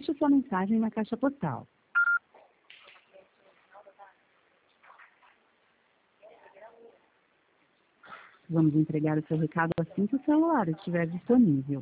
Deixe sua mensagem na caixa postal. Vamos entregar o seu recado assim que o celular estiver disponível.